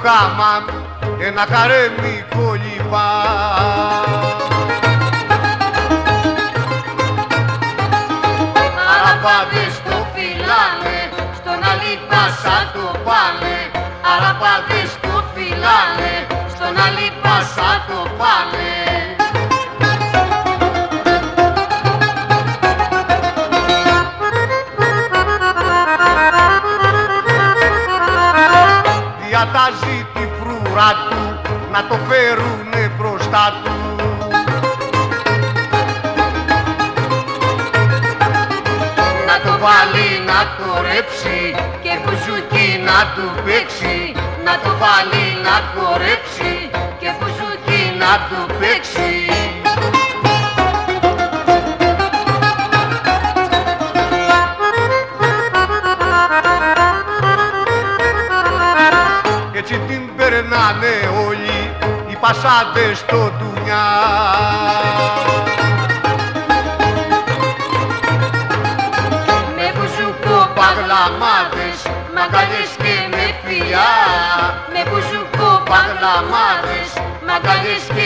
κάμαν ένα χαρέμι κολυμπά. Αραπάδες το φυλάνε, στον άλλη πάσα το πάνε. Αραπάδες το φυλάνε, στον άλλη πάσα το πάνε. Διατάζει τη φρούρα του να το φέρουνε μπροστά του. Να το βάλει να χορέψει και μπουζούκι να του παίξει. Να το βάλει να χορέψει και μπουζούκι να του παίξει. Έτσι την περνάνε όλοι οι πασάντες στο ντουνιά. Με μπουζούκο παγλαμάδες, μαγκαλιές και με φιλιά. Με μπουζούκο παγλαμάδες, μαγκαλιές και